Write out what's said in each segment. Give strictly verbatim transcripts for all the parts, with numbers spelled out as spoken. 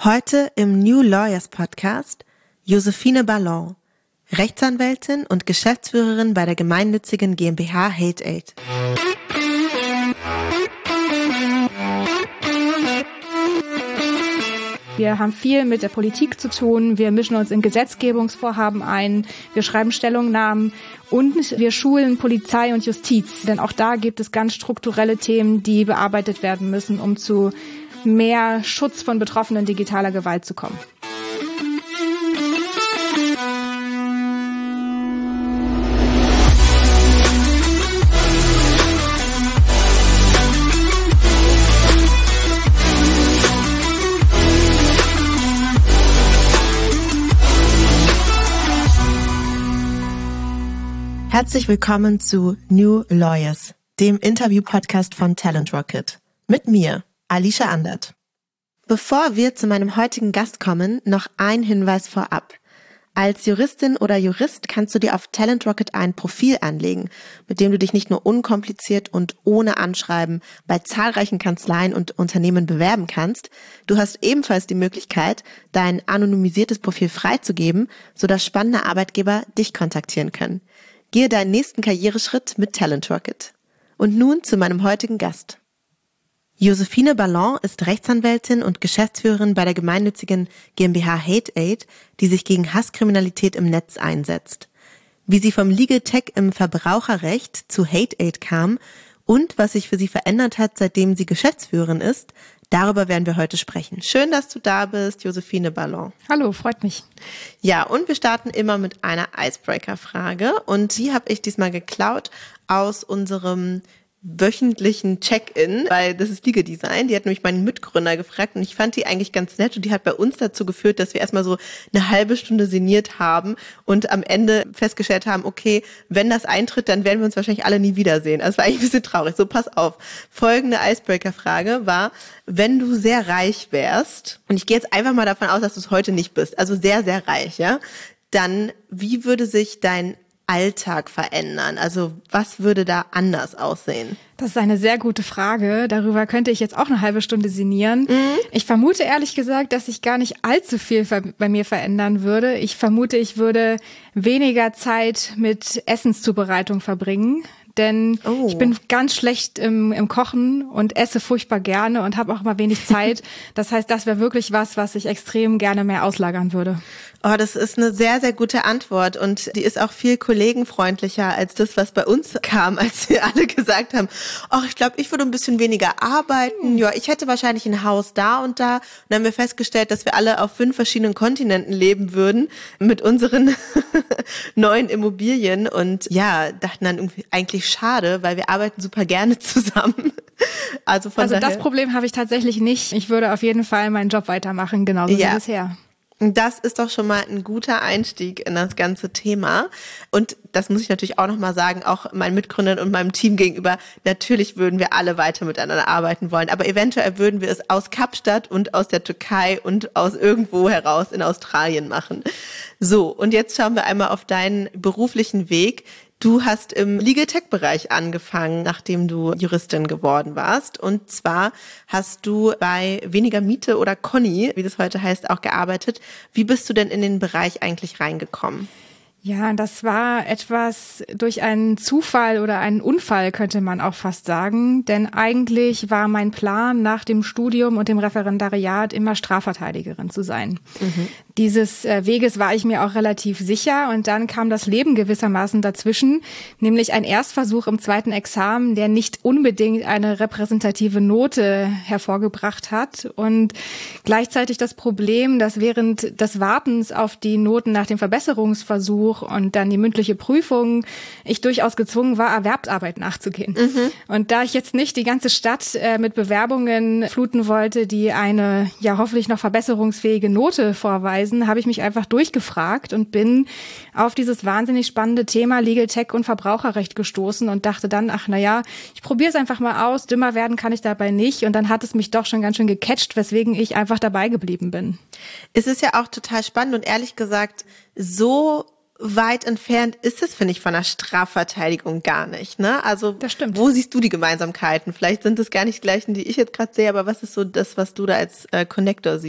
Heute im New Lawyers Podcast Josephine Ballon, Rechtsanwältin und Geschäftsführerin bei der gemeinnützigen GmbH Hate Aid. Wir haben viel mit der Politik zu tun, wir mischen uns in Gesetzgebungsvorhaben ein, wir schreiben Stellungnahmen und wir schulen Polizei und Justiz. Denn auch da gibt es ganz strukturelle Themen, die bearbeitet werden müssen, um zu mehr Schutz von Betroffenen digitaler Gewalt zu kommen. Herzlich willkommen zu New Lawyers, dem Interview-Podcast von Talent Rocket. Mit mir, Alicia Andert. Bevor wir zu meinem heutigen Gast kommen, noch ein Hinweis vorab. Als Juristin oder Jurist kannst du dir auf Talent Rocket ein Profil anlegen, mit dem du dich nicht nur unkompliziert und ohne Anschreiben bei zahlreichen Kanzleien und Unternehmen bewerben kannst, du hast ebenfalls die Möglichkeit, dein anonymisiertes Profil freizugeben, sodass spannende Arbeitgeber dich kontaktieren können. Gehe deinen nächsten Karriereschritt mit Talent Rocket. Und nun zu meinem heutigen Gast. Josephine Ballon ist Rechtsanwältin und Geschäftsführerin bei der gemeinnützigen GmbH Hate Aid, die sich gegen Hasskriminalität im Netz einsetzt. Wie sie vom Legal Tech im Verbraucherrecht zu Hate Aid kam und was sich für sie verändert hat, seitdem sie Geschäftsführerin ist, darüber werden wir heute sprechen. Schön, dass du da bist, Josephine Ballon. Hallo, freut mich. Ja, und wir starten immer mit einer Icebreaker-Frage und die habe ich diesmal geklaut aus unserem wöchentlichen Check-in, weil das ist Legal Design. Die hat nämlich meinen Mitgründer gefragt und ich fand die eigentlich ganz nett und die hat bei uns dazu geführt, dass wir erstmal so eine halbe Stunde sinniert haben und am Ende festgestellt haben, okay, wenn das eintritt, dann werden wir uns wahrscheinlich alle nie wiedersehen. Also es war eigentlich ein bisschen traurig. So, pass auf. Folgende Icebreaker-Frage war, wenn du sehr reich wärst, und ich gehe jetzt einfach mal davon aus, dass du es heute nicht bist, also sehr, sehr reich, ja, dann wie würde sich dein Alltag verändern? Also was würde da anders aussehen? Das ist eine sehr gute Frage. Darüber könnte ich jetzt auch eine halbe Stunde sinnieren. Mhm. Ich vermute ehrlich gesagt, dass sich gar nicht allzu viel bei mir verändern würde. Ich vermute, ich würde weniger Zeit mit Essenszubereitung verbringen. Denn oh. ich bin ganz schlecht im, im Kochen und esse furchtbar gerne und habe auch mal wenig Zeit. Das heißt, das wäre wirklich was, was ich extrem gerne mehr auslagern würde. Oh, das ist eine sehr, sehr gute Antwort und die ist auch viel kollegenfreundlicher als das, was bei uns kam, als wir alle gesagt haben, ach, ich glaube, ich würde ein bisschen weniger arbeiten. Ja, ich hätte wahrscheinlich ein Haus da und da. Und dann haben wir festgestellt, dass wir alle auf fünf verschiedenen Kontinenten leben würden mit unseren neuen Immobilien und ja, dachten dann irgendwie eigentlich schade, weil wir arbeiten super gerne zusammen. Also von also daher, das Problem habe ich tatsächlich nicht. Ich würde auf jeden Fall meinen Job weitermachen, genauso ja. wie bisher. Das ist doch schon mal ein guter Einstieg in das ganze Thema. Und das muss ich natürlich auch nochmal sagen, auch meinen Mitgründern und meinem Team gegenüber, natürlich würden wir alle weiter miteinander arbeiten wollen. Aber eventuell würden wir es aus Kapstadt und aus der Türkei und aus irgendwo heraus in Australien machen. So, und jetzt schauen wir einmal auf deinen beruflichen Weg. Du hast im Legal Tech-Bereich angefangen, nachdem du Juristin geworden warst. Und zwar hast du bei Weniger Miete oder Conny, wie das heute heißt, auch gearbeitet. Wie bist du denn in den Bereich eigentlich reingekommen? Ja, das war etwas durch einen Zufall oder einen Unfall, könnte man auch fast sagen. Denn eigentlich war mein Plan, nach dem Studium und dem Referendariat immer Strafverteidigerin zu sein. Mhm. Dieses äh, Weges war ich mir auch relativ sicher und dann kam das Leben gewissermaßen dazwischen, nämlich ein Erstversuch im zweiten Examen, der nicht unbedingt eine repräsentative Note hervorgebracht hat und gleichzeitig das Problem, dass während des Wartens auf die Noten nach dem Verbesserungsversuch und dann die mündliche Prüfung ich durchaus gezwungen war, Erwerbsarbeit nachzugehen. Mhm. Und da ich jetzt nicht die ganze Stadt äh, mit Bewerbungen fluten wollte, die eine ja hoffentlich noch verbesserungsfähige Note vorweisen, habe ich mich einfach durchgefragt und bin auf dieses wahnsinnig spannende Thema Legal Tech und Verbraucherrecht gestoßen und dachte dann, ach naja, ich probiere es einfach mal aus, dümmer werden kann ich dabei nicht. Und dann hat es mich doch schon ganz schön gecatcht, weswegen ich einfach dabei geblieben bin. Es ist ja auch total spannend und ehrlich gesagt, so weit entfernt ist es, finde ich, von der Strafverteidigung gar nicht, ne? Also, das stimmt. Wo siehst du die Gemeinsamkeiten? Vielleicht sind es gar nicht die gleichen, die ich jetzt gerade sehe, aber was ist so das, was du da als äh, Connector siehst?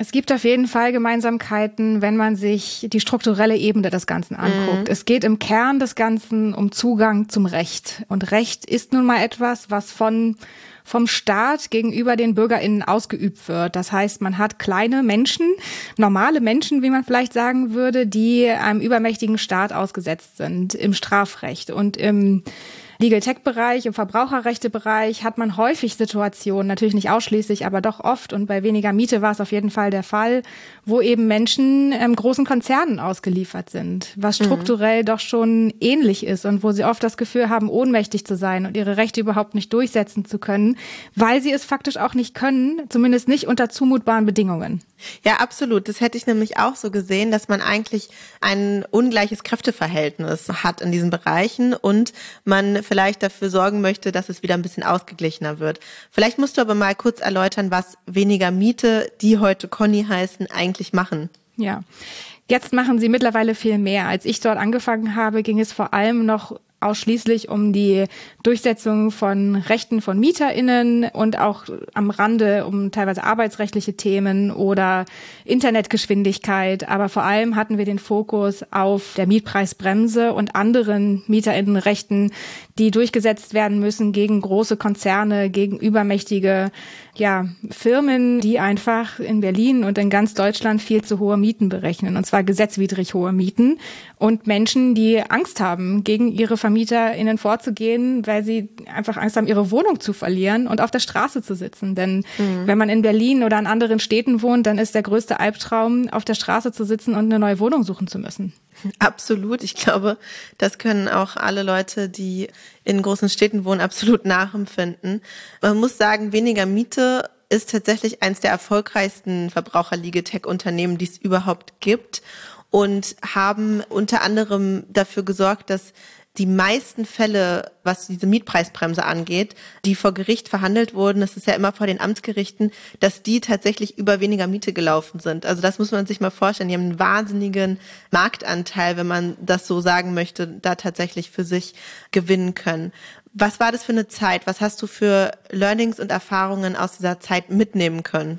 Es gibt auf jeden Fall Gemeinsamkeiten, wenn man sich die strukturelle Ebene des Ganzen anguckt. Mhm. Es geht im Kern des Ganzen um Zugang zum Recht. Und Recht ist nun mal etwas, was von vom Staat gegenüber den BürgerInnen ausgeübt wird. Das heißt, man hat kleine Menschen, normale Menschen, wie man vielleicht sagen würde, die einem übermächtigen Staat ausgesetzt sind im Strafrecht. Und im Legal-Tech-Bereich, im Verbraucherrechte-Bereich hat man häufig Situationen, natürlich nicht ausschließlich, aber doch oft, und bei weniger Miete war es auf jeden Fall der Fall, wo eben Menschen ähm, großen Konzernen ausgeliefert sind, was strukturell mhm. doch schon ähnlich ist und wo sie oft das Gefühl haben, ohnmächtig zu sein und ihre Rechte überhaupt nicht durchsetzen zu können, weil sie es faktisch auch nicht können, zumindest nicht unter zumutbaren Bedingungen. Ja, absolut. Das hätte ich nämlich auch so gesehen, dass man eigentlich ein ungleiches Kräfteverhältnis hat in diesen Bereichen und man vielleicht dafür sorgen möchte, dass es wieder ein bisschen ausgeglichener wird. Vielleicht musst du aber mal kurz erläutern, was weniger Miete, die heute Conny heißen, eigentlich machen. Ja, jetzt machen sie mittlerweile viel mehr. Als ich dort angefangen habe, ging es vor allem noch ausschließlich um die Durchsetzung von Rechten von MieterInnen und auch am Rande um teilweise arbeitsrechtliche Themen oder Internetgeschwindigkeit. Aber vor allem hatten wir den Fokus auf der Mietpreisbremse und anderen MieterInnenrechten, die durchgesetzt werden müssen gegen große Konzerne, gegen übermächtige ja, Firmen, die einfach in Berlin und in ganz Deutschland viel zu hohe Mieten berechnen, und zwar gesetzwidrig hohe Mieten, und Menschen, die Angst haben, gegen ihre VermieterInnen vorzugehen, weil sie einfach Angst haben, ihre Wohnung zu verlieren und auf der Straße zu sitzen. Denn mhm. wenn man in Berlin oder in anderen Städten wohnt, dann ist der größte Albtraum, auf der Straße zu sitzen und eine neue Wohnung suchen zu müssen. Absolut. Ich glaube, das können auch alle Leute, die in großen Städten wohnen, absolut nachempfinden. Man muss sagen, weniger Miete ist tatsächlich eines der erfolgreichsten Verbraucher-Legal-Tech-Unternehmen, die es überhaupt gibt, und haben unter anderem dafür gesorgt, dass die meisten Fälle, was diese Mietpreisbremse angeht, die vor Gericht verhandelt wurden, das ist ja immer vor den Amtsgerichten, dass die tatsächlich über weniger Miete gelaufen sind. Also das muss man sich mal vorstellen. Die haben einen wahnsinnigen Marktanteil, wenn man das so sagen möchte, da tatsächlich für sich gewinnen können. Was war das für eine Zeit? Was hast du für Learnings und Erfahrungen aus dieser Zeit mitnehmen können?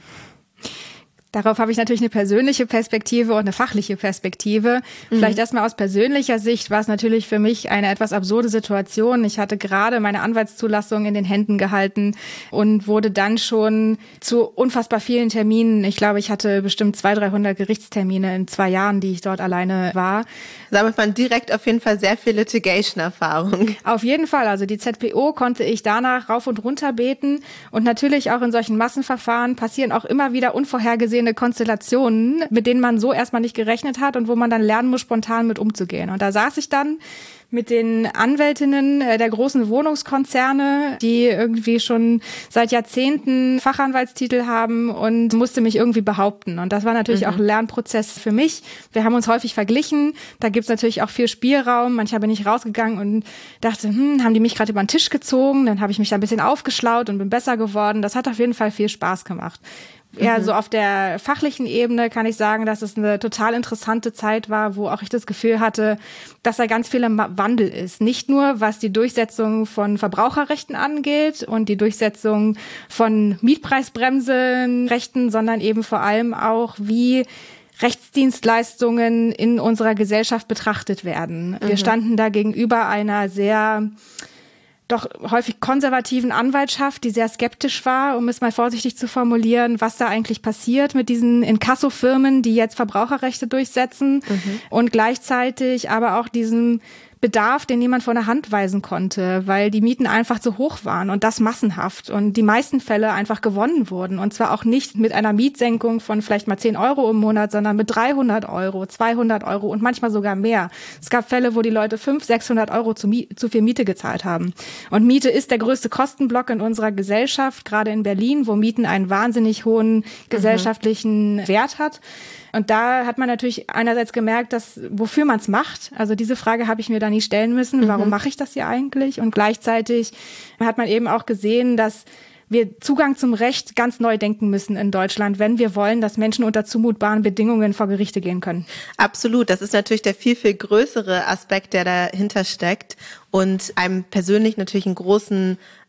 Darauf habe ich natürlich eine persönliche Perspektive und eine fachliche Perspektive. Mhm. Vielleicht erstmal aus persönlicher Sicht war es natürlich für mich eine etwas absurde Situation. Ich hatte gerade meine Anwaltszulassung in den Händen gehalten und wurde dann schon zu unfassbar vielen Terminen. Ich glaube, ich hatte bestimmt zweihundert, dreihundert Gerichtstermine in zwei Jahren, die ich dort alleine war. Sammelt man direkt auf jeden Fall sehr viel Litigation-Erfahrung. Auf jeden Fall. Also die Z P O konnte ich danach rauf und runter beten. Und natürlich auch in solchen Massenverfahren passieren auch immer wieder unvorhergesehene Konstellationen, mit denen man so erstmal nicht gerechnet hat und wo man dann lernen muss, spontan mit umzugehen. Und da saß ich dann mit den Anwältinnen der großen Wohnungskonzerne, die irgendwie schon seit Jahrzehnten Fachanwaltstitel haben, und musste mich irgendwie behaupten. Und das war natürlich mhm. auch ein Lernprozess für mich. Wir haben uns häufig verglichen. Da gibt's natürlich auch viel Spielraum. Manchmal bin ich rausgegangen und dachte, hm, haben die mich gerade über den Tisch gezogen? Dann habe ich mich da ein bisschen aufgeschlaut und bin besser geworden. Das hat auf jeden Fall viel Spaß gemacht. Ja, mhm. so auf der fachlichen Ebene kann ich sagen, dass es eine total interessante Zeit war, wo auch ich das Gefühl hatte, dass da ganz viel im Wandel ist. Nicht nur, was die Durchsetzung von Verbraucherrechten angeht und die Durchsetzung von Mietpreisbremsenrechten, sondern eben vor allem auch, wie Rechtsdienstleistungen in unserer Gesellschaft betrachtet werden. Mhm. Wir standen da gegenüber einer sehr doch häufig konservativen Anwaltschaft, die sehr skeptisch war, um es mal vorsichtig zu formulieren, was da eigentlich passiert mit diesen Inkasso-Firmen, die jetzt Verbraucherrechte durchsetzen, mhm. und gleichzeitig aber auch diesem Bedarf, den niemand von der Hand weisen konnte, weil die Mieten einfach zu hoch waren, und das massenhaft, und die meisten Fälle einfach gewonnen wurden, und zwar auch nicht mit einer Mietsenkung von vielleicht mal zehn Euro im Monat, sondern mit dreihundert Euro, zweihundert Euro und manchmal sogar mehr. Es gab Fälle, wo die Leute fünfhundert, sechshundert Euro zu, Mie- zu viel Miete gezahlt haben. Und Miete ist der größte Kostenblock in unserer Gesellschaft, gerade in Berlin, wo Mieten einen wahnsinnig hohen gesellschaftlichen mhm. Wert hat. Und da hat man natürlich einerseits gemerkt, dass wofür man es macht. Also diese Frage habe ich mir da nie stellen müssen. Warum mhm. mache ich das hier eigentlich? Und gleichzeitig hat man eben auch gesehen, dass wir Zugang zum Recht ganz neu denken müssen in Deutschland, wenn wir wollen, dass Menschen unter zumutbaren Bedingungen vor Gerichte gehen können. Absolut. Das ist natürlich der viel, viel größere Aspekt, der dahinter steckt und einem persönlich natürlich einen großen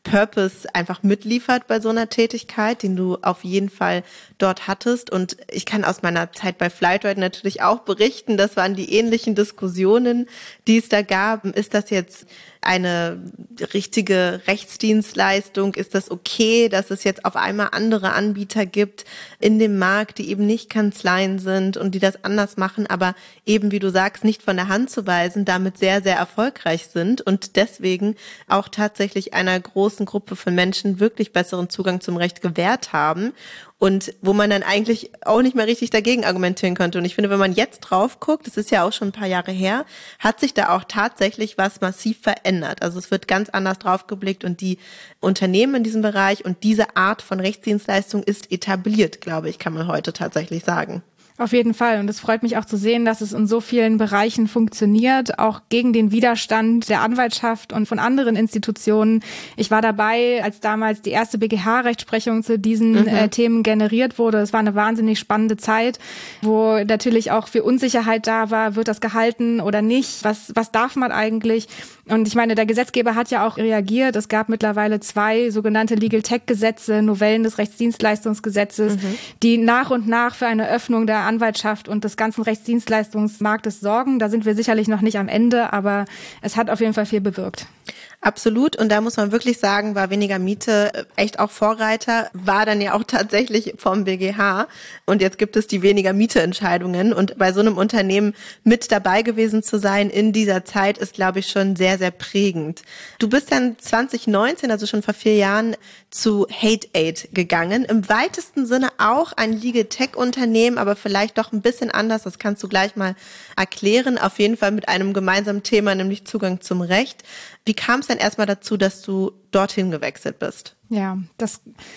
Purpose einfach mitliefert bei so einer Tätigkeit, den du auf jeden Fall dort hattest. Und ich kann aus meiner Zeit bei Flightride natürlich auch berichten, das waren die ähnlichen Diskussionen, die es da gab. Ist das jetzt eine richtige Rechtsdienstleistung? Ist das okay, dass es jetzt auf einmal andere Anbieter gibt in dem Markt, die eben nicht Kanzleien sind und die das anders machen, aber eben, wie du sagst, nicht von der Hand zu weisen, damit sehr, sehr erfolgreich sind und deswegen auch tatsächlich einer großen Gruppe von Menschen wirklich besseren Zugang zum Recht gewährt haben? Und wo man dann eigentlich auch nicht mehr richtig dagegen argumentieren könnte. Und ich finde, wenn man jetzt drauf guckt, das ist ja auch schon ein paar Jahre her, hat sich da auch tatsächlich was massiv verändert. Also es wird ganz anders drauf geblickt und die Unternehmen in diesem Bereich und diese Art von Rechtsdienstleistung ist etabliert, glaube ich, kann man heute tatsächlich sagen. Auf jeden Fall. Und es freut mich auch zu sehen, dass es in so vielen Bereichen funktioniert, auch gegen den Widerstand der Anwaltschaft und von anderen Institutionen. Ich war dabei, als damals die erste B G H-Rechtsprechung zu diesen mhm. äh, Themen generiert wurde. Es war eine wahnsinnig spannende Zeit, wo natürlich auch viel Unsicherheit da war. Wird das gehalten oder nicht? Was, was darf man eigentlich? Und ich meine, der Gesetzgeber hat ja auch reagiert. Es gab mittlerweile zwei sogenannte Legal Tech-Gesetze, Novellen des Rechtsdienstleistungsgesetzes, mhm. die nach und nach für eine Öffnung der Anwaltschaft und des ganzen Rechtsdienstleistungsmarktes sorgen. Da sind wir sicherlich noch nicht am Ende, aber es hat auf jeden Fall viel bewirkt. Absolut. Und da muss man wirklich sagen, war weniger Miete echt auch Vorreiter, war dann ja auch tatsächlich vom B G H. Und jetzt gibt es die weniger Miete-Entscheidungen. Und bei so einem Unternehmen mit dabei gewesen zu sein in dieser Zeit ist, glaube ich, schon sehr, sehr prägend. Du bist dann zwanzig neunzehn, also schon vor vier Jahren, zu HateAid gegangen. Im weitesten Sinne auch ein Legal Tech-Unternehmen, aber vielleicht doch ein bisschen anders. Das kannst du gleich mal erklären. Auf jeden Fall mit einem gemeinsamen Thema, nämlich Zugang zum Recht. Wie kam es denn erstmal dazu, dass du dorthin gewechselt bist? Ja, das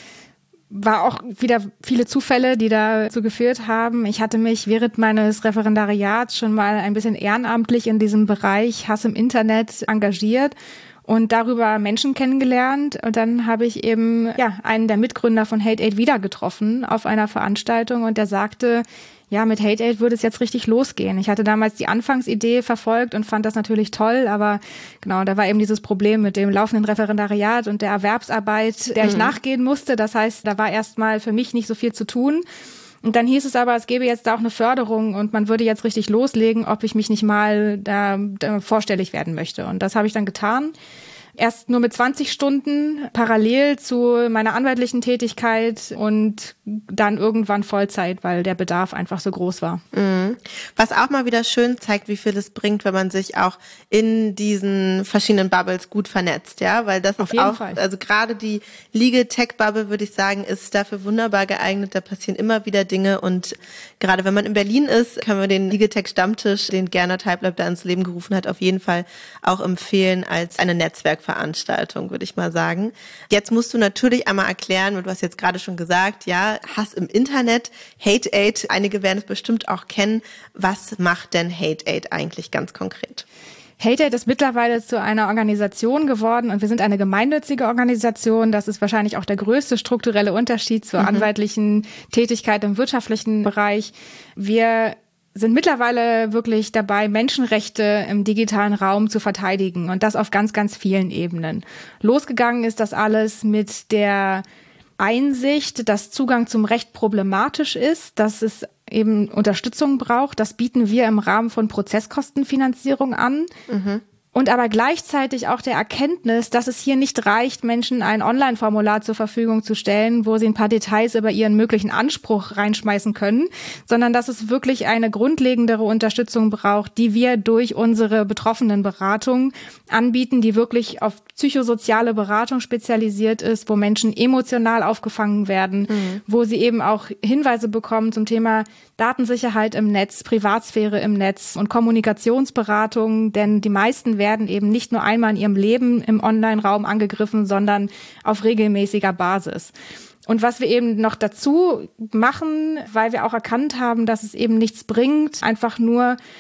war auch wieder viele Zufälle, die dazu geführt haben. Ich hatte mich während meines Referendariats schon mal ein bisschen ehrenamtlich in diesem Bereich Hass im Internet engagiert und darüber Menschen kennengelernt. Und dann habe ich eben ja einen der Mitgründer von HateAid wieder getroffen auf einer Veranstaltung und der sagte, ja, mit HateAid würde es jetzt richtig losgehen. Ich hatte damals die Anfangsidee verfolgt und fand das natürlich toll, aber genau, da war eben dieses Problem mit dem laufenden Referendariat und der Erwerbsarbeit, der mhm. ich nachgehen musste. Das heißt, da war erstmal für mich nicht so viel zu tun. Und dann hieß es aber, es gäbe jetzt da auch eine Förderung und man würde jetzt richtig loslegen, ob ich mich nicht mal da, da vorstellig werden möchte. Und das habe ich dann getan. Erst nur mit zwanzig Stunden parallel zu meiner anwaltlichen Tätigkeit und dann irgendwann Vollzeit, weil der Bedarf einfach so groß war. Mhm. Was auch mal wieder schön zeigt, wie viel es bringt, wenn man sich auch in diesen verschiedenen Bubbles gut vernetzt, ja, weil das Auf ist jeden auch, Fall. Also gerade die Legal Tech Bubble, würde ich sagen, ist dafür wunderbar geeignet. Da passieren immer wieder Dinge und gerade wenn man in Berlin ist, können wir den Legal Tech Stammtisch, den Gernot Heiblab da ins Leben gerufen hat, auf jeden Fall auch empfehlen als eine Netzwerkveranstaltung, würde ich mal sagen. Jetzt musst du natürlich einmal erklären, und du hast jetzt gerade schon gesagt, ja, Hass im Internet, HateAid, einige werden es bestimmt auch kennen. Was macht denn HateAid eigentlich ganz konkret? HateAid ist mittlerweile zu einer Organisation geworden und wir sind eine gemeinnützige Organisation. Das ist wahrscheinlich auch der größte strukturelle Unterschied zur mhm. anwaltlichen Tätigkeit im wirtschaftlichen Bereich. Wir sind mittlerweile wirklich dabei, Menschenrechte im digitalen Raum zu verteidigen und das auf ganz, ganz vielen Ebenen. Losgegangen ist das alles mit der Einsicht, dass Zugang zum Recht problematisch ist, dass es eben Unterstützung braucht. Das bieten wir im Rahmen von Prozesskostenfinanzierung an. Mhm. Und aber gleichzeitig auch der Erkenntnis, dass es hier nicht reicht, Menschen ein Online-Formular zur Verfügung zu stellen, wo sie ein paar Details über ihren möglichen Anspruch reinschmeißen können, sondern dass es wirklich eine grundlegendere Unterstützung braucht, die wir durch unsere Betroffenenberatung anbieten, die wirklich auf psychosoziale Beratung spezialisiert ist, wo Menschen emotional aufgefangen werden, mhm. wo sie eben auch Hinweise bekommen zum Thema Datensicherheit im Netz, Privatsphäre im Netz und Kommunikationsberatung, denn die meisten werden eben nicht nur einmal in ihrem Leben im Online-Raum angegriffen, sondern auf regelmäßiger Basis. Und was wir eben noch dazu machen, weil wir auch erkannt haben, dass es eben nichts bringt, einfach nur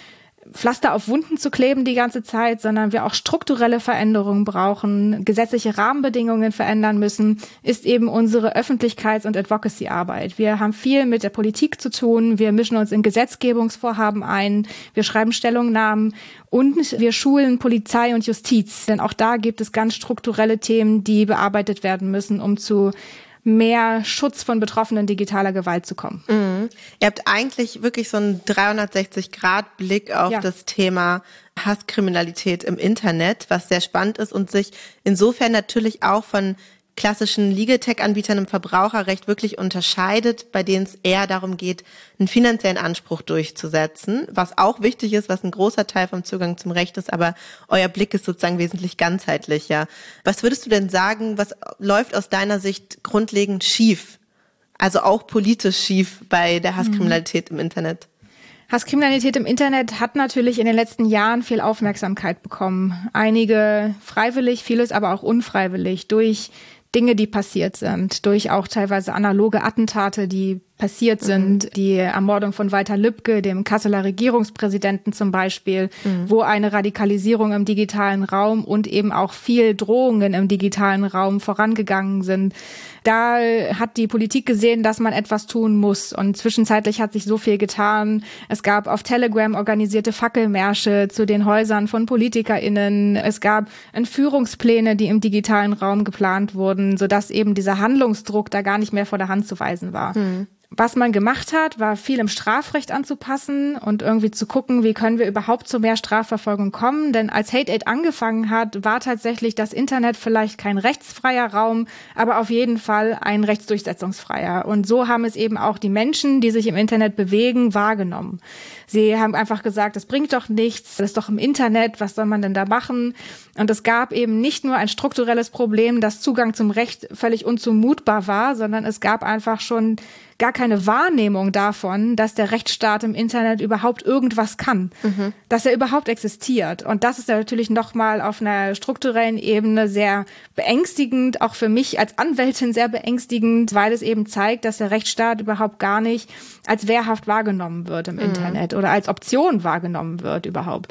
Pflaster auf Wunden zu kleben die ganze Zeit, sondern wir auch strukturelle Veränderungen brauchen, gesetzliche Rahmenbedingungen verändern müssen, ist eben unsere Öffentlichkeits- und Advocacy-Arbeit. Wir haben viel mit der Politik zu tun, wir mischen uns in Gesetzgebungsvorhaben ein, wir schreiben Stellungnahmen und wir schulen Polizei und Justiz. Denn auch da gibt es ganz strukturelle Themen, die bearbeitet werden müssen, um zu mehr Schutz von Betroffenen digitaler Gewalt zu kommen. Mhm. Ihr habt eigentlich wirklich so einen dreihundertsechzig Grad Blick auf ja. das Thema Hasskriminalität im Internet, was sehr spannend ist und sich insofern natürlich auch von klassischen Legal-Tech-Anbietern im Verbraucherrecht wirklich unterscheidet, bei denen es eher darum geht, einen finanziellen Anspruch durchzusetzen, was auch wichtig ist, was ein großer Teil vom Zugang zum Recht ist, aber euer Blick ist sozusagen wesentlich ganzheitlicher. Was würdest du denn sagen, was läuft aus deiner Sicht grundlegend schief, also auch politisch schief bei der Hasskriminalität mhm. im Internet? Hasskriminalität im Internet hat natürlich in den letzten Jahren viel Aufmerksamkeit bekommen. Einige freiwillig, vieles aber auch unfreiwillig durch Dinge, die passiert sind, durch auch teilweise analoge Attentate, die passiert sind, mhm. die Ermordung von Walter Lübcke, dem Kasseler Regierungspräsidenten zum Beispiel, mhm. wo eine Radikalisierung im digitalen Raum und eben auch viel Drohungen im digitalen Raum vorangegangen sind. Da hat die Politik gesehen, dass man etwas tun muss. Und zwischenzeitlich hat sich so viel getan. Es gab auf Telegram organisierte Fackelmärsche zu den Häusern von PolitikerInnen. Es gab Entführungspläne, die im digitalen Raum geplant wurden, sodass eben dieser Handlungsdruck da gar nicht mehr vor der Hand zu weisen war. Mhm. Was man gemacht hat, war viel im Strafrecht anzupassen und irgendwie zu gucken, wie können wir überhaupt zu mehr Strafverfolgung kommen. Denn als Hate Aid angefangen hat, war tatsächlich das Internet vielleicht kein rechtsfreier Raum, aber auf jeden Fall ein rechtsdurchsetzungsfreier. Und so haben es eben auch die Menschen, die sich im Internet bewegen, wahrgenommen. Sie haben einfach gesagt, das bringt doch nichts, das ist doch im Internet, was soll man denn da machen? Und es gab eben nicht nur ein strukturelles Problem, dass Zugang zum Recht völlig unzumutbar war, sondern es gab einfach schon gar keine Wahrnehmung davon, dass der Rechtsstaat im Internet überhaupt irgendwas kann, mhm. dass er überhaupt existiert. Und das ist ja natürlich nochmal auf einer strukturellen Ebene sehr beängstigend, auch für mich als Anwältin sehr beängstigend, weil es eben zeigt, dass der Rechtsstaat überhaupt gar nicht als wehrhaft wahrgenommen wird im mhm. Internet oder als Option wahrgenommen wird überhaupt.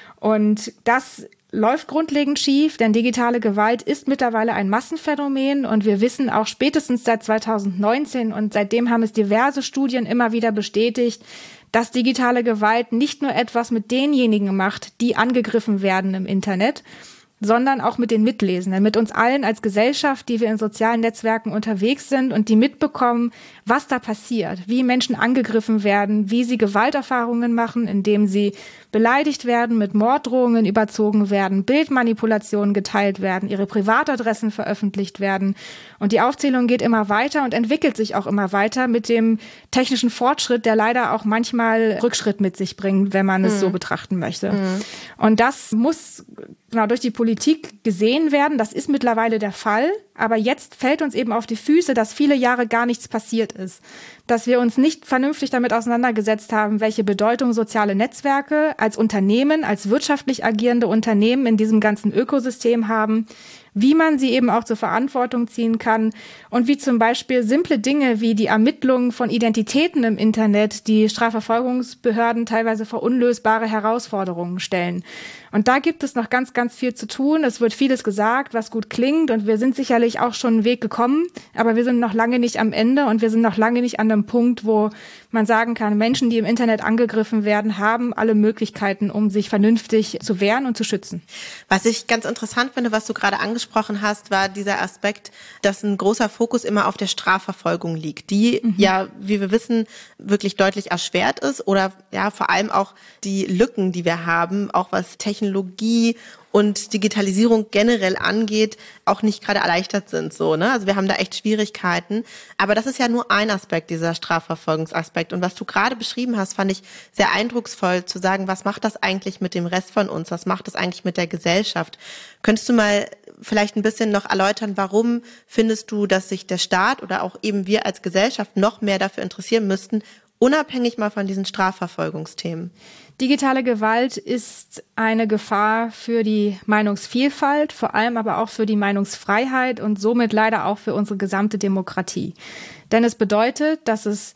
Und das läuft grundlegend schief, denn digitale Gewalt ist mittlerweile ein Massenphänomen und wir wissen auch spätestens seit zweitausendneunzehn und seitdem haben es diverse Studien immer wieder bestätigt, dass digitale Gewalt nicht nur etwas mit denjenigen macht, die angegriffen werden im Internet, sondern auch mit den Mitlesenden, mit uns allen als Gesellschaft, die wir in sozialen Netzwerken unterwegs sind und die mitbekommen, was da passiert, wie Menschen angegriffen werden, wie sie Gewalterfahrungen machen, indem sie beleidigt werden, mit Morddrohungen überzogen werden, Bildmanipulationen geteilt werden, ihre Privatadressen veröffentlicht werden. Und die Aufzählung geht immer weiter und entwickelt sich auch immer weiter mit dem technischen Fortschritt, der leider auch manchmal Rückschritt mit sich bringt, wenn man es mhm. so betrachten möchte. Mhm. Und das muss genau durch die Politik gesehen werden. Das ist mittlerweile der Fall. Aber jetzt fällt uns eben auf die Füße, dass viele Jahre gar nichts passiert ist. Dass wir uns nicht vernünftig damit auseinandergesetzt haben, welche Bedeutung soziale Netzwerke als Unternehmen, als wirtschaftlich agierende Unternehmen in diesem ganzen Ökosystem haben, wie man sie eben auch zur Verantwortung ziehen kann und wie zum Beispiel simple Dinge wie die Ermittlung von Identitäten im Internet die Strafverfolgungsbehörden teilweise vor unlösbare Herausforderungen stellen. Und da gibt es noch ganz, ganz viel zu tun. Es wird vieles gesagt, was gut klingt und wir sind sicherlich auch schon einen Weg gekommen, aber wir sind noch lange nicht am Ende und wir sind noch lange nicht an dem Punkt, wo man sagen kann, Menschen, die im Internet angegriffen werden, haben alle Möglichkeiten, um sich vernünftig zu wehren und zu schützen. Was ich ganz interessant finde, was du gerade angesprochen hast, war dieser Aspekt, dass ein großer Fokus immer auf der Strafverfolgung liegt, die mhm. ja, wie wir wissen, wirklich deutlich erschwert ist oder ja vor allem auch die Lücken, die wir haben, auch was Technologie und Digitalisierung generell angeht, auch nicht gerade erleichtert sind, so, ne? Also wir haben da echt Schwierigkeiten. Aber das ist ja nur ein Aspekt, dieser Strafverfolgungsaspekt. Und was du gerade beschrieben hast, fand ich sehr eindrucksvoll zu sagen, was macht das eigentlich mit dem Rest von uns? Was macht das eigentlich mit der Gesellschaft? Könntest du mal vielleicht ein bisschen noch erläutern, warum findest du, dass sich der Staat oder auch eben wir als Gesellschaft noch mehr dafür interessieren müssten, unabhängig mal von diesen Strafverfolgungsthemen? Digitale Gewalt ist eine Gefahr für die Meinungsvielfalt, vor allem aber auch für die Meinungsfreiheit und somit leider auch für unsere gesamte Demokratie. Denn es bedeutet, dass es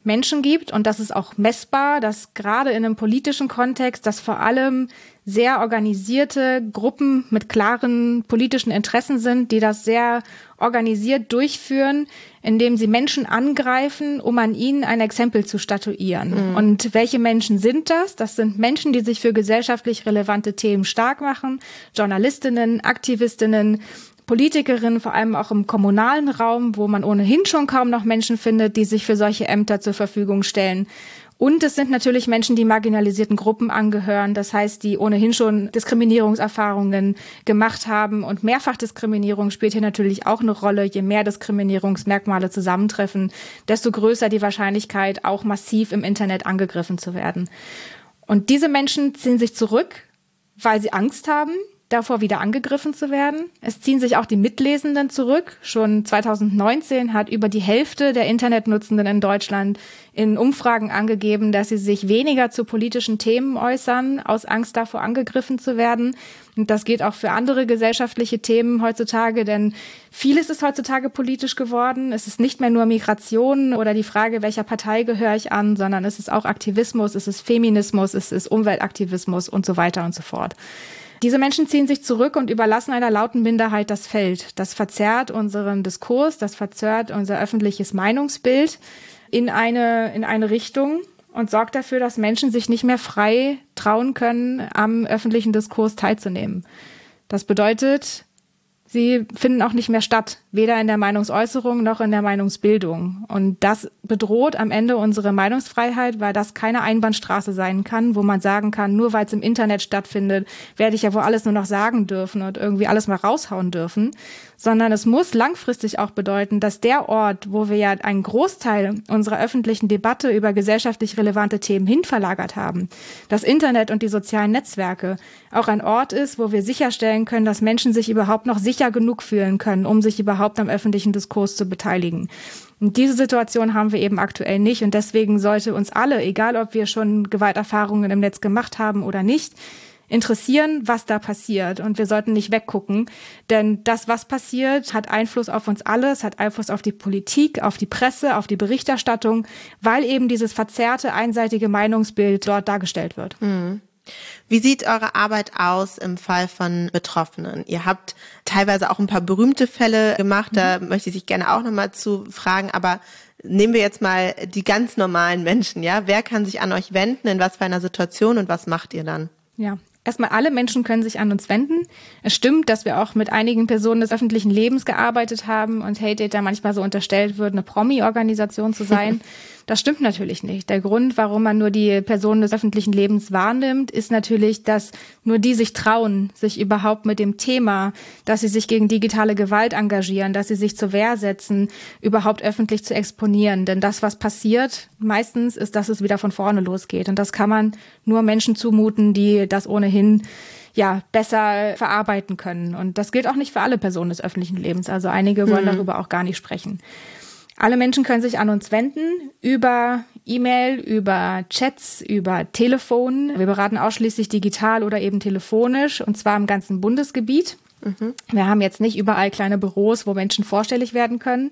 Menschen gibt, und das ist auch messbar, dass gerade in einem politischen Kontext, dass vor allem sehr organisierte Gruppen mit klaren politischen Interessen sind, die das sehr organisiert durchführen, indem sie Menschen angreifen, um an ihnen ein Exempel zu statuieren. Mhm. Und welche Menschen sind das? Das sind Menschen, die sich für gesellschaftlich relevante Themen stark machen, Journalistinnen, Aktivistinnen, Politikerinnen, vor allem auch im kommunalen Raum, wo man ohnehin schon kaum noch Menschen findet, die sich für solche Ämter zur Verfügung stellen. Und es sind natürlich Menschen, die marginalisierten Gruppen angehören, das heißt, die ohnehin schon Diskriminierungserfahrungen gemacht haben. Und Mehrfachdiskriminierung spielt hier natürlich auch eine Rolle. Je mehr Diskriminierungsmerkmale zusammentreffen, desto größer die Wahrscheinlichkeit, auch massiv im Internet angegriffen zu werden. Und diese Menschen ziehen sich zurück, weil sie Angst haben, davor wieder angegriffen zu werden. Es ziehen sich auch die Mitlesenden zurück. Schon zwanzig neunzehn hat über die Hälfte der Internetnutzenden in Deutschland in Umfragen angegeben, dass sie sich weniger zu politischen Themen äußern, aus Angst davor angegriffen zu werden. Und das geht auch für andere gesellschaftliche Themen heutzutage, denn vieles ist heutzutage politisch geworden. Es ist nicht mehr nur Migration oder die Frage, welcher Partei gehöre ich an, sondern es ist auch Aktivismus, es ist Feminismus, es ist Umweltaktivismus und so weiter und so fort. Diese Menschen ziehen sich zurück und überlassen einer lauten Minderheit das Feld. Das verzerrt unseren Diskurs, das verzerrt unser öffentliches Meinungsbild in eine, in eine Richtung und sorgt dafür, dass Menschen sich nicht mehr frei trauen können, am öffentlichen Diskurs teilzunehmen. Das bedeutet, sie finden auch nicht mehr statt, weder in der Meinungsäußerung noch in der Meinungsbildung. Und das bedroht am Ende unsere Meinungsfreiheit, weil das keine Einbahnstraße sein kann, wo man sagen kann, nur weil es im Internet stattfindet, werde ich ja wohl alles nur noch sagen dürfen und irgendwie alles mal raushauen dürfen. Sondern es muss langfristig auch bedeuten, dass der Ort, wo wir ja einen Großteil unserer öffentlichen Debatte über gesellschaftlich relevante Themen hinverlagert haben, das Internet und die sozialen Netzwerke, auch ein Ort ist, wo wir sicherstellen können, dass Menschen sich überhaupt noch sicher genug fühlen können, um sich überhaupt am öffentlichen Diskurs zu beteiligen. Und diese Situation haben wir eben aktuell nicht. Und deswegen sollte uns alle, egal ob wir schon Gewalterfahrungen im Netz gemacht haben oder nicht, interessieren, was da passiert. Und wir sollten nicht weggucken, denn das, was passiert, hat Einfluss auf uns alle, es hat Einfluss auf die Politik, auf die Presse, auf die Berichterstattung, weil eben dieses verzerrte, einseitige Meinungsbild dort dargestellt wird. Mhm. Wie sieht eure Arbeit aus im Fall von Betroffenen? Ihr habt teilweise auch ein paar berühmte Fälle gemacht, da mhm. möchte ich dich gerne auch nochmal zu fragen, aber nehmen wir jetzt mal die ganz normalen Menschen, ja? Wer kann sich an euch wenden, in was für einer Situation und was macht ihr dann? Ja. Erstmal, alle Menschen können sich an uns wenden. Es stimmt, dass wir auch mit einigen Personen des öffentlichen Lebens gearbeitet haben und Hate da manchmal so unterstellt wird, eine Promi-Organisation zu sein. Das stimmt natürlich nicht. Der Grund, warum man nur die Personen des öffentlichen Lebens wahrnimmt, ist natürlich, dass nur die sich trauen, sich überhaupt mit dem Thema, dass sie sich gegen digitale Gewalt engagieren, dass sie sich zur Wehr setzen, überhaupt öffentlich zu exponieren. Denn das, was passiert, meistens ist, dass es wieder von vorne losgeht. Und das kann man nur Menschen zumuten, die das ohnehin ja besser verarbeiten können. Und das gilt auch nicht für alle Personen des öffentlichen Lebens. Also einige wollen mhm. darüber auch gar nicht sprechen. Alle Menschen können sich an uns wenden über E-Mail, über Chats, über Telefon. Wir beraten ausschließlich digital oder eben telefonisch, und zwar im ganzen Bundesgebiet. Mhm. Wir haben jetzt nicht überall kleine Büros, wo Menschen vorstellig werden können.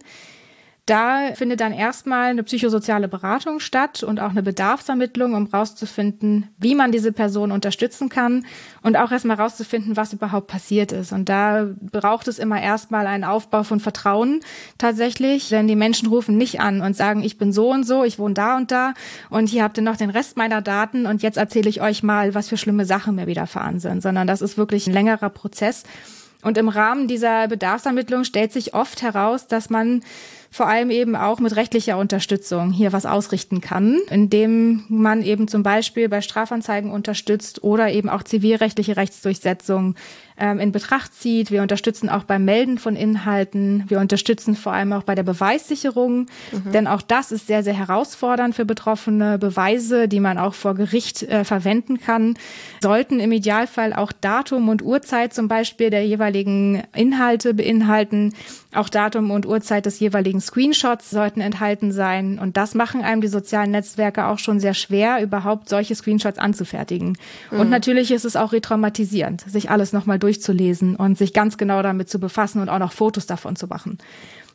Da findet dann erstmal eine psychosoziale Beratung statt und auch eine Bedarfsermittlung, um rauszufinden, wie man diese Person unterstützen kann und auch erstmal rauszufinden, was überhaupt passiert ist. Und da braucht es immer erstmal einen Aufbau von Vertrauen tatsächlich, denn die Menschen rufen nicht an und sagen, ich bin so und so, ich wohne da und da und hier habt ihr noch den Rest meiner Daten und jetzt erzähle ich euch mal, was für schlimme Sachen mir widerfahren sind, sondern das ist wirklich ein längerer Prozess. Und im Rahmen dieser Bedarfsermittlung stellt sich oft heraus, dass man vor allem eben auch mit rechtlicher Unterstützung hier was ausrichten kann, indem man eben zum Beispiel bei Strafanzeigen unterstützt oder eben auch zivilrechtliche Rechtsdurchsetzung ähm, in Betracht zieht. Wir unterstützen auch beim Melden von Inhalten. Wir unterstützen vor allem auch bei der Beweissicherung, mhm. denn auch das ist sehr, sehr herausfordernd für Betroffene. Beweise, die man auch vor Gericht äh, verwenden kann, sollten im Idealfall auch Datum und Uhrzeit zum Beispiel der jeweiligen Inhalte beinhalten. Auch Datum und Uhrzeit des jeweiligen Screenshots sollten enthalten sein. Und das machen einem die sozialen Netzwerke auch schon sehr schwer, überhaupt solche Screenshots anzufertigen. Mhm. Und natürlich ist es auch retraumatisierend, sich alles nochmal durchzulesen und sich ganz genau damit zu befassen und auch noch Fotos davon zu machen.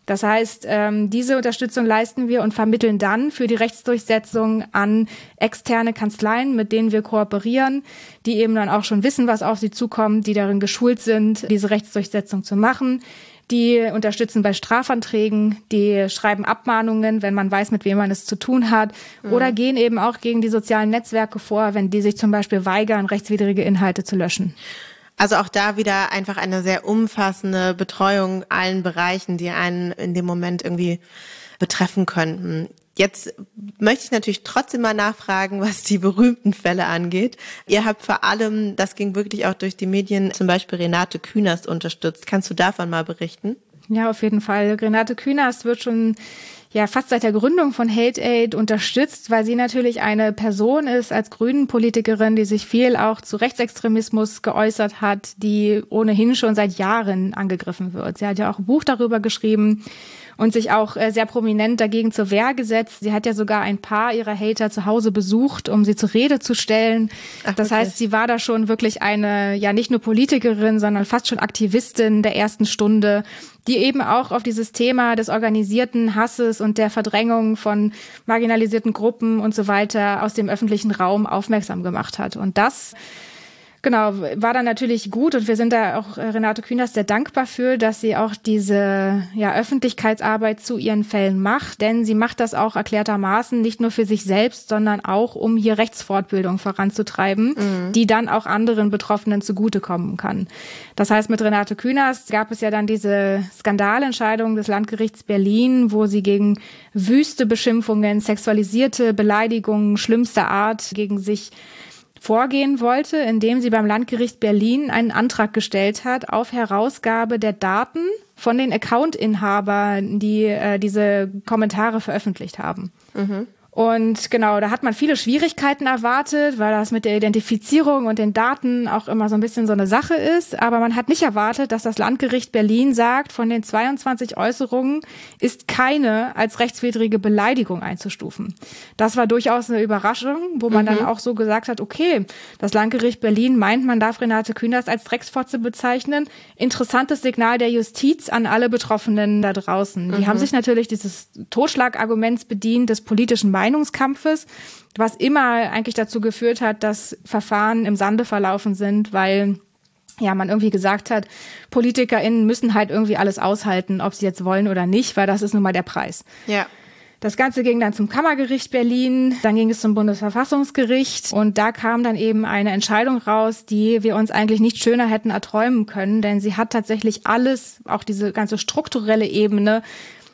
Das heißt, ähm, diese Unterstützung leisten wir und vermitteln dann für die Rechtsdurchsetzung an externe Kanzleien, mit denen wir kooperieren, die eben dann auch schon wissen, was auf sie zukommt, die darin geschult sind, diese Rechtsdurchsetzung zu machen. Die unterstützen bei Strafanträgen, die schreiben Abmahnungen, wenn man weiß, mit wem man es zu tun hat, mhm. oder gehen eben auch gegen die sozialen Netzwerke vor, wenn die sich zum Beispiel weigern, rechtswidrige Inhalte zu löschen. Also auch da wieder einfach eine sehr umfassende Betreuung allen Bereichen, die einen in dem Moment irgendwie betreffen könnten. Jetzt möchte ich natürlich trotzdem mal nachfragen, was die berühmten Fälle angeht. Ihr habt vor allem, das ging wirklich auch durch die Medien, zum Beispiel Renate Künast unterstützt. Kannst du davon mal berichten? Ja, auf jeden Fall. Renate Künast wird schon ja fast seit der Gründung von Hate Aid unterstützt, weil sie natürlich eine Person ist als Grünen-Politikerin, die sich viel auch zu Rechtsextremismus geäußert hat, die ohnehin schon seit Jahren angegriffen wird. Sie hat ja auch ein Buch darüber geschrieben und sich auch sehr prominent dagegen zur Wehr gesetzt. Sie hat ja sogar ein paar ihrer Hater zu Hause besucht, um sie zur Rede zu stellen. Ach, das heißt, sie war da schon wirklich eine, ja nicht nur Politikerin, sondern fast schon Aktivistin der ersten Stunde, die eben auch auf dieses Thema des organisierten Hasses und der Verdrängung von marginalisierten Gruppen und so weiter aus dem öffentlichen Raum aufmerksam gemacht hat. Und das Genau, war dann natürlich gut und wir sind da auch Renate Künast sehr dankbar für, dass sie auch diese ja, Öffentlichkeitsarbeit zu ihren Fällen macht, denn sie macht das auch erklärtermaßen nicht nur für sich selbst, sondern auch, um hier Rechtsfortbildung voranzutreiben, mhm. die dann auch anderen Betroffenen zugutekommen kann. Das heißt, mit Renate Künast gab es ja dann diese Skandalentscheidung des Landgerichts Berlin, wo sie gegen wüste Beschimpfungen, sexualisierte Beleidigungen schlimmster Art gegen sich vorgehen wollte, indem sie beim Landgericht Berlin einen Antrag gestellt hat auf Herausgabe der Daten von den Account-Inhabern, die äh, diese Kommentare veröffentlicht haben. Mhm. Und genau, da hat man viele Schwierigkeiten erwartet, weil das mit der Identifizierung und den Daten auch immer so ein bisschen so eine Sache ist. Aber man hat nicht erwartet, dass das Landgericht Berlin sagt, von den zweiundzwanzig Äußerungen ist keine als rechtswidrige Beleidigung einzustufen. Das war durchaus eine Überraschung, wo man mhm. dann auch so gesagt hat, okay, das Landgericht Berlin meint, man darf Renate Künast als Drecksfotze bezeichnen. Interessantes Signal der Justiz an alle Betroffenen da draußen. Mhm. Die haben sich natürlich dieses Totschlagarguments bedient, des politischen Meinungskampfes, was immer eigentlich dazu geführt hat, dass Verfahren im Sande verlaufen sind, weil ja man irgendwie gesagt hat, PolitikerInnen müssen halt irgendwie alles aushalten, ob sie jetzt wollen oder nicht, weil das ist nun mal der Preis. Ja. Das Ganze ging dann zum Kammergericht Berlin, dann ging es zum Bundesverfassungsgericht und da kam dann eben eine Entscheidung raus, die wir uns eigentlich nicht schöner hätten erträumen können, denn sie hat tatsächlich alles, auch diese ganze strukturelle Ebene,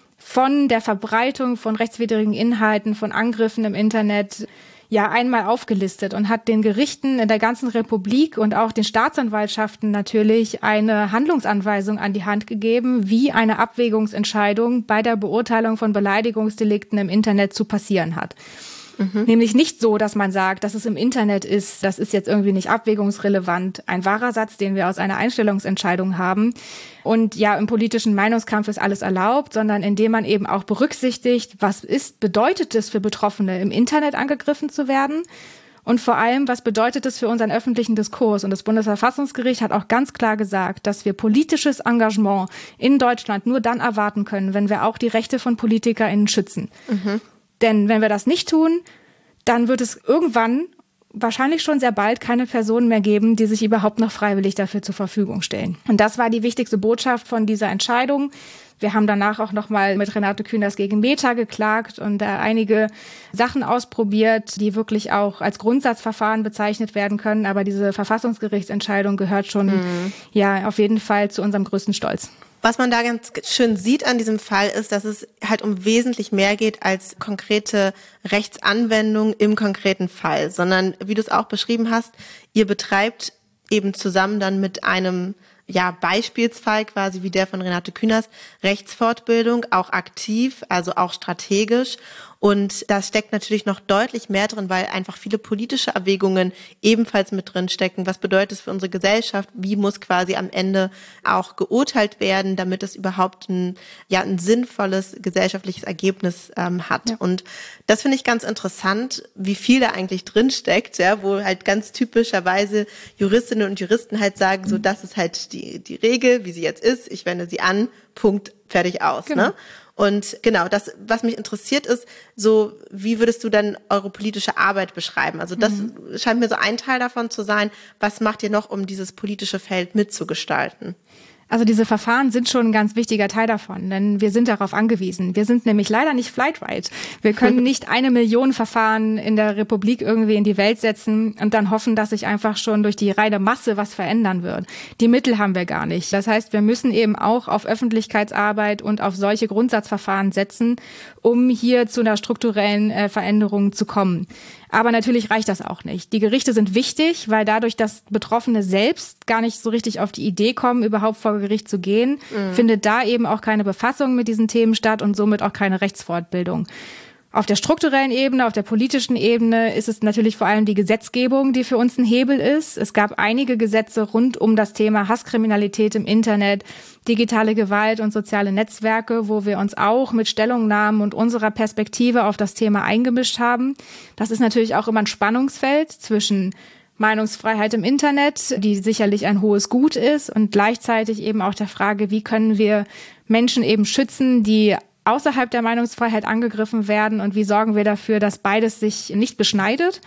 von der Verbreitung von rechtswidrigen Inhalten, von Angriffen im Internet, ja einmal aufgelistet und hat den Gerichten in der ganzen Republik und auch den Staatsanwaltschaften natürlich eine Handlungsanweisung an die Hand gegeben, wie eine Abwägungsentscheidung bei der Beurteilung von Beleidigungsdelikten im Internet zu passieren hat. Mhm. Nämlich nicht so, dass man sagt, dass es im Internet ist, das ist jetzt irgendwie nicht abwägungsrelevant. Ein wahrer Satz, den wir aus einer Einstellungsentscheidung haben. Und ja, im politischen Meinungskampf ist alles erlaubt, sondern indem man eben auch berücksichtigt, was ist, bedeutet es für Betroffene, im Internet angegriffen zu werden? Und vor allem, was bedeutet es für unseren öffentlichen Diskurs? Und das Bundesverfassungsgericht hat auch ganz klar gesagt, dass wir politisches Engagement in Deutschland nur dann erwarten können, wenn wir auch die Rechte von PolitikerInnen schützen. Mhm. Denn wenn wir das nicht tun, dann wird es irgendwann, wahrscheinlich schon sehr bald, keine Personen mehr geben, die sich überhaupt noch freiwillig dafür zur Verfügung stellen. Und das war die wichtigste Botschaft von dieser Entscheidung. Wir haben danach auch nochmal mit Renate Künast gegen Meta geklagt und da einige Sachen ausprobiert, die wirklich auch als Grundsatzverfahren bezeichnet werden können. Aber diese Verfassungsgerichtsentscheidung gehört schon mhm. ja auf jeden Fall zu unserem größten Stolz. Was man da ganz schön sieht an diesem Fall ist, dass es halt um wesentlich mehr geht als konkrete Rechtsanwendung im konkreten Fall, sondern wie du es auch beschrieben hast, ihr betreibt eben zusammen dann mit einem ja Beispielsfall quasi wie der von Renate Künast Rechtsfortbildung, auch aktiv, also auch strategisch. Und da steckt natürlich noch deutlich mehr drin, weil einfach viele politische Erwägungen ebenfalls mit drin stecken. Was bedeutet es für unsere Gesellschaft? Wie muss quasi am Ende auch geurteilt werden, damit es überhaupt ein, ja, ein sinnvolles gesellschaftliches Ergebnis ähm, hat? Ja. Und das finde ich ganz interessant, wie viel da eigentlich drin steckt, ja, wo halt ganz typischerweise Juristinnen und Juristen halt sagen, mhm. so, das ist halt die, die Regel, wie sie jetzt ist. Ich wende sie an, Punkt, fertig aus, genau. ne? Und genau, das, was mich interessiert ist, so, wie würdest du dann eure politische Arbeit beschreiben? Also das mhm. scheint mir so ein Teil davon zu sein. Was macht ihr noch, um dieses politische Feld mitzugestalten? Also diese Verfahren sind schon ein ganz wichtiger Teil davon, denn wir sind darauf angewiesen. Wir sind nämlich leider nicht Flightright. Wir können nicht eine Million Verfahren in der Republik irgendwie in die Welt setzen und dann hoffen, dass sich einfach schon durch die reine Masse was verändern wird. Die Mittel haben wir gar nicht. Das heißt, wir müssen eben auch auf Öffentlichkeitsarbeit und auf solche Grundsatzverfahren setzen, um hier zu einer strukturellen äh, Veränderung zu kommen. Aber natürlich reicht das auch nicht. Die Gerichte sind wichtig, weil dadurch, dass Betroffene selbst gar nicht so richtig auf die Idee kommen, überhaupt vor Gericht zu gehen, mhm. findet da eben auch keine Befassung mit diesen Themen statt und somit auch keine Rechtsfortbildung. Auf der strukturellen Ebene, auf der politischen Ebene ist es natürlich vor allem die Gesetzgebung, die für uns ein Hebel ist. Es gab einige Gesetze rund um das Thema Hasskriminalität im Internet, digitale Gewalt und soziale Netzwerke, wo wir uns auch mit Stellungnahmen und unserer Perspektive auf das Thema eingemischt haben. Das ist natürlich auch immer ein Spannungsfeld zwischen Meinungsfreiheit im Internet, die sicherlich ein hohes Gut ist, und gleichzeitig eben auch der Frage, wie können wir Menschen eben schützen, die außerhalb der Meinungsfreiheit angegriffen werden, und wie sorgen wir dafür, dass beides sich nicht beschneidet.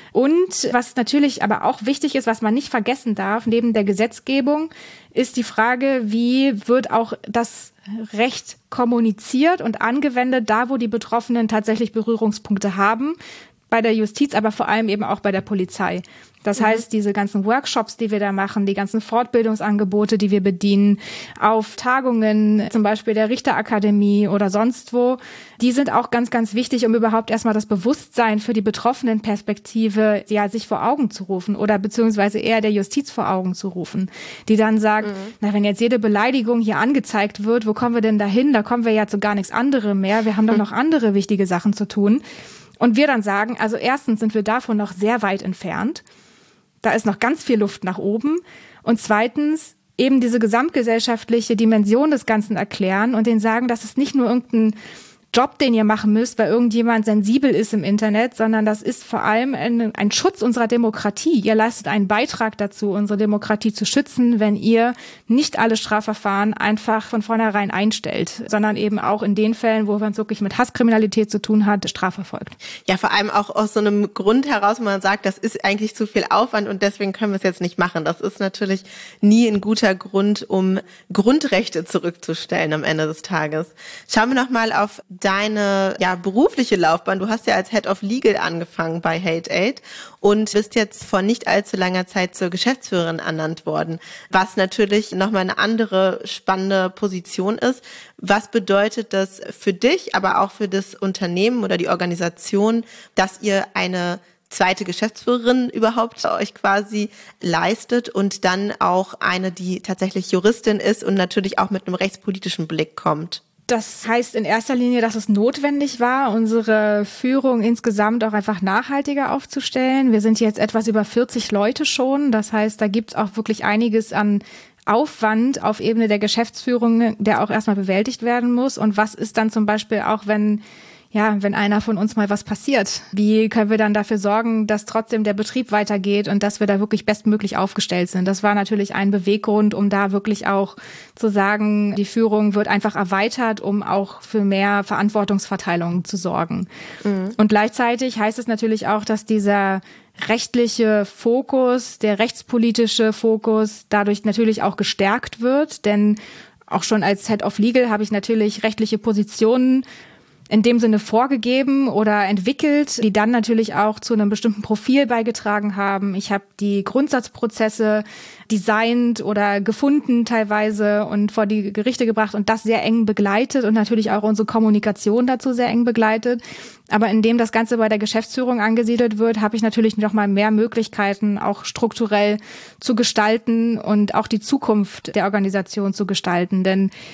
Und was natürlich aber auch wichtig ist, was man nicht vergessen darf, neben der Gesetzgebung, ist die Frage, wie wird auch das Recht kommuniziert und angewendet, da wo die Betroffenen tatsächlich Berührungspunkte haben, bei der Justiz, aber vor allem eben auch bei der Polizei. Das mhm. heißt, diese ganzen Workshops, die wir da machen, die ganzen Fortbildungsangebote, die wir bedienen, auf Tagungen, zum Beispiel der Richterakademie oder sonst wo, die sind auch ganz, ganz wichtig, um überhaupt erstmal das Bewusstsein für die betroffenen Perspektive, ja, sich vor Augen zu rufen oder beziehungsweise eher der Justiz vor Augen zu rufen, die dann sagt, mhm. na, wenn jetzt jede Beleidigung hier angezeigt wird, wo kommen wir denn dahin? Da kommen wir ja zu gar nichts anderem mehr. Wir haben doch noch andere wichtige Sachen zu tun. Und wir dann sagen, also erstens sind wir davon noch sehr weit entfernt. Da ist noch ganz viel Luft nach oben. Und zweitens eben diese gesamtgesellschaftliche Dimension des Ganzen erklären und denen sagen, dass es nicht nur irgendein Job, den ihr machen müsst, weil irgendjemand sensibel ist im Internet, sondern das ist vor allem ein, ein Schutz unserer Demokratie. Ihr leistet einen Beitrag dazu, unsere Demokratie zu schützen, wenn ihr nicht alle Strafverfahren einfach von vornherein einstellt, sondern eben auch in den Fällen, wo man es wirklich mit Hasskriminalität zu tun hat, strafverfolgt. Ja, vor allem auch aus so einem Grund heraus, wo man sagt, das ist eigentlich zu viel Aufwand und deswegen können wir es jetzt nicht machen. Das ist natürlich nie ein guter Grund, um Grundrechte zurückzustellen am Ende des Tages. Schauen wir noch mal auf deine ja berufliche Laufbahn. Du hast ja als Head of Legal angefangen bei Hate Aid und bist jetzt vor nicht allzu langer Zeit zur Geschäftsführerin ernannt worden, was natürlich nochmal eine andere spannende Position ist. Was bedeutet das für dich, aber auch für das Unternehmen oder die Organisation, dass ihr eine zweite Geschäftsführerin überhaupt euch quasi leistet und dann auch eine, die tatsächlich Juristin ist und natürlich auch mit einem rechtspolitischen Blick kommt? Das heißt in erster Linie, dass es notwendig war, unsere Führung insgesamt auch einfach nachhaltiger aufzustellen. Wir sind jetzt etwas über vierzig Leute schon. Das heißt, da gibt es auch wirklich einiges an Aufwand auf Ebene der Geschäftsführung, der auch erstmal bewältigt werden muss. Und was ist dann zum Beispiel auch, wenn ja, wenn einer von uns mal was passiert? Wie können wir dann dafür sorgen, dass trotzdem der Betrieb weitergeht und dass wir da wirklich bestmöglich aufgestellt sind? Das war natürlich ein Beweggrund, um da wirklich auch zu sagen, die Führung wird einfach erweitert, um auch für mehr Verantwortungsverteilung zu sorgen. Mhm. Und gleichzeitig heißt es natürlich auch, dass dieser rechtliche Fokus, der rechtspolitische Fokus dadurch natürlich auch gestärkt wird, denn auch schon als Head of Legal habe ich natürlich rechtliche Positionen in dem Sinne vorgegeben oder entwickelt, die dann natürlich auch zu einem bestimmten Profil beigetragen haben. Ich habe die Grundsatzprozesse designt oder gefunden teilweise und vor die Gerichte gebracht und das sehr eng begleitet und natürlich auch unsere Kommunikation dazu sehr eng begleitet. Aber indem das Ganze bei der Geschäftsführung angesiedelt wird, habe ich natürlich noch mal mehr Möglichkeiten, auch strukturell zu gestalten und auch die Zukunft der Organisation zu gestalten. Denn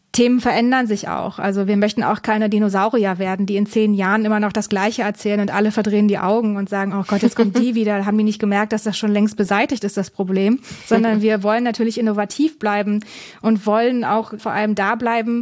Themen verändern sich auch. Also wir möchten auch keine Dinosaurier werden, die in zehn Jahren immer noch das Gleiche erzählen und alle verdrehen die Augen und sagen, oh Gott, jetzt kommt die wieder. Haben die nicht gemerkt, dass das schon längst beseitigt ist, das Problem? Sondern wir wollen natürlich innovativ bleiben und wollen auch vor allem da bleiben,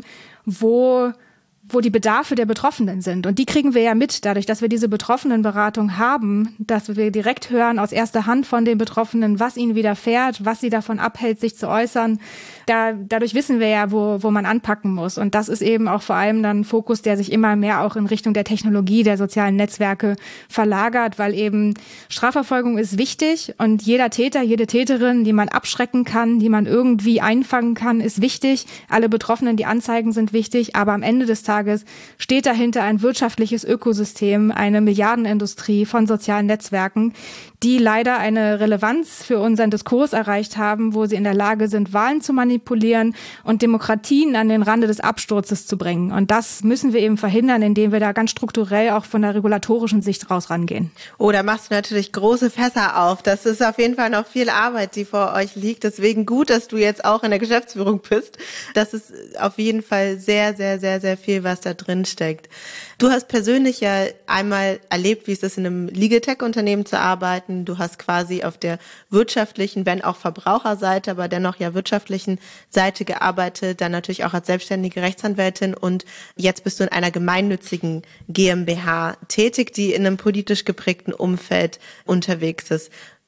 wo wo die Bedarfe der Betroffenen sind. Und die kriegen wir ja mit, dadurch, dass wir diese Betroffenenberatung haben, dass wir direkt hören aus erster Hand von den Betroffenen, was ihnen widerfährt, was sie davon abhält, sich zu äußern. Da, dadurch wissen wir ja, wo, wo man anpacken muss. Und das ist eben auch vor allem dann ein Fokus, der sich immer mehr auch in Richtung der Technologie, der sozialen Netzwerke verlagert, weil eben Strafverfolgung ist wichtig und jeder Täter, jede Täterin, die man abschrecken kann, die man irgendwie einfangen kann, ist wichtig. Alle Betroffenen, die Anzeigen sind wichtig, aber am Ende des Tages steht dahinter ein wirtschaftliches Ökosystem, eine Milliardenindustrie von sozialen Netzwerken, die leider eine Relevanz für unseren Diskurs erreicht haben, wo sie in der Lage sind, Wahlen zu manipulieren und Demokratien an den Rande des Absturzes zu bringen. Und das müssen wir eben verhindern, indem wir da ganz strukturell auch von der regulatorischen Sicht raus rangehen. Oh, da machst du natürlich große Fässer auf. Das ist auf jeden Fall noch viel Arbeit, die vor euch liegt. Deswegen gut, dass du jetzt auch in der Geschäftsführung bist. Das ist auf jeden Fall sehr, sehr, sehr, sehr viel, was da drin steckt. Du hast persönlich ja einmal erlebt, wie es ist, in einem Legal-Tech-Unternehmen zu arbeiten. Du hast quasi auf der wirtschaftlichen, wenn auch Verbraucherseite, aber dennoch ja wirtschaftlichen Seite gearbeitet, dann natürlich auch als selbstständige Rechtsanwältin und jetzt bist du in einer gemeinnützigen GmbH tätig, die in einem politisch geprägten Umfeld unterwegs ist.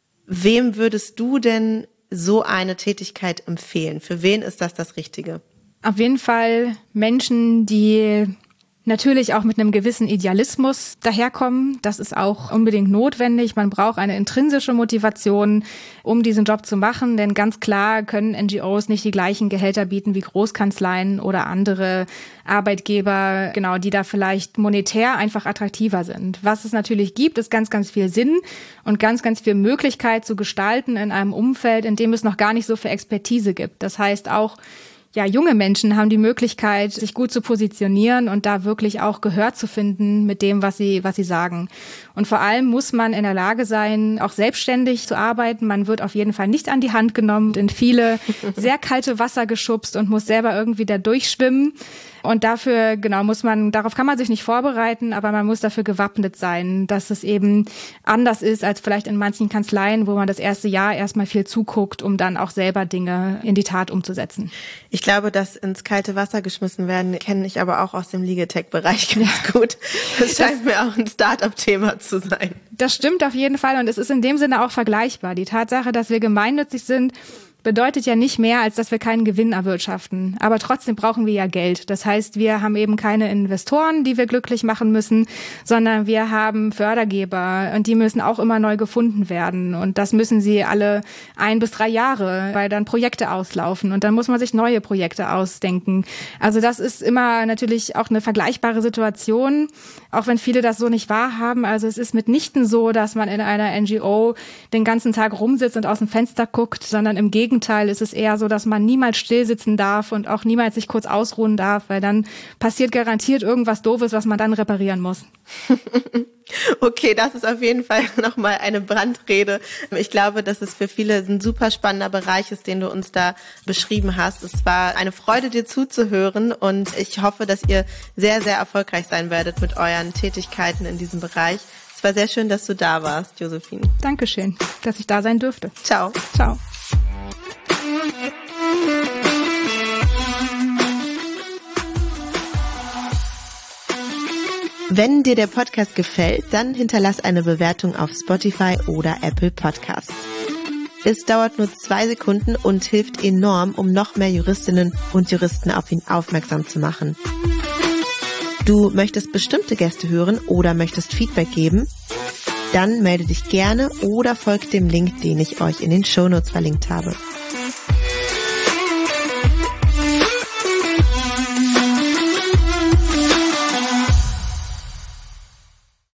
Wem würdest du denn so eine Tätigkeit empfehlen? Für wen ist das das Richtige? Auf jeden Fall Menschen, die natürlich auch mit einem gewissen Idealismus daherkommen. Das ist auch unbedingt notwendig. Man braucht eine intrinsische Motivation, um diesen Job zu machen. Denn ganz klar können N G Os nicht die gleichen Gehälter bieten wie Großkanzleien oder andere Arbeitgeber, genau, die da vielleicht monetär einfach attraktiver sind. Was es natürlich gibt, ist ganz, ganz viel Sinn und ganz, ganz viel Möglichkeit zu gestalten in einem Umfeld, in dem es noch gar nicht so viel Expertise gibt. Das heißt auch, ja, junge Menschen haben die Möglichkeit, sich gut zu positionieren und da wirklich auch Gehör zu finden mit dem, was sie, was sie sagen. Und vor allem muss man in der Lage sein, auch selbstständig zu arbeiten. Man wird auf jeden Fall nicht an die Hand genommen, in viele sehr kalte Wasser geschubst und muss selber irgendwie da durchschwimmen. Und dafür, genau, muss man, darauf kann man sich nicht vorbereiten, aber man muss dafür gewappnet sein, dass es eben anders ist als vielleicht in manchen Kanzleien, wo man das erste Jahr erstmal viel zuguckt, um dann auch selber Dinge in die Tat umzusetzen. Ich glaube, das ins kalte Wasser geschmissen werden, kenne ich aber auch aus dem Legal-Tech-Bereich ganz ja. gut. Das scheint das, mir auch ein Start-up-Thema zu sein. Das stimmt auf jeden Fall und es ist in dem Sinne auch vergleichbar. Die Tatsache, dass wir gemeinnützig sind, bedeutet ja nicht mehr, als dass wir keinen Gewinn erwirtschaften. Aber trotzdem brauchen wir ja Geld. Das heißt, wir haben eben keine Investoren, die wir glücklich machen müssen, sondern wir haben Fördergeber und die müssen auch immer neu gefunden werden. Und das müssen sie alle ein bis drei Jahre, weil dann Projekte auslaufen und dann muss man sich neue Projekte ausdenken. Also das ist immer natürlich auch eine vergleichbare Situation, auch wenn viele das so nicht wahrhaben. Also es ist mitnichten so, dass man in einer N G O den ganzen Tag rumsitzt und aus dem Fenster guckt, sondern im Gegenteil. Gegenteil ist es eher so, dass man niemals still sitzen darf und auch niemals sich kurz ausruhen darf, weil dann passiert garantiert irgendwas Doofes, was man dann reparieren muss. Okay, das ist auf jeden Fall nochmal eine Brandrede. Ich glaube, dass es für viele ein super spannender Bereich ist, den du uns da beschrieben hast. Es war eine Freude, dir zuzuhören und ich hoffe, dass ihr sehr, sehr erfolgreich sein werdet mit euren Tätigkeiten in diesem Bereich. Es war sehr schön, dass du da warst, Josephine. Dankeschön, dass ich da sein durfte. Ciao. Ciao. Wenn dir der Podcast gefällt, dann hinterlass eine Bewertung auf Spotify oder Apple Podcasts. Es dauert nur zwei Sekunden und hilft enorm, um noch mehr Juristinnen und Juristen auf ihn aufmerksam zu machen. Du möchtest bestimmte Gäste hören oder möchtest Feedback geben? Dann melde dich gerne oder folgt dem Link, den ich euch in den Shownotes verlinkt habe.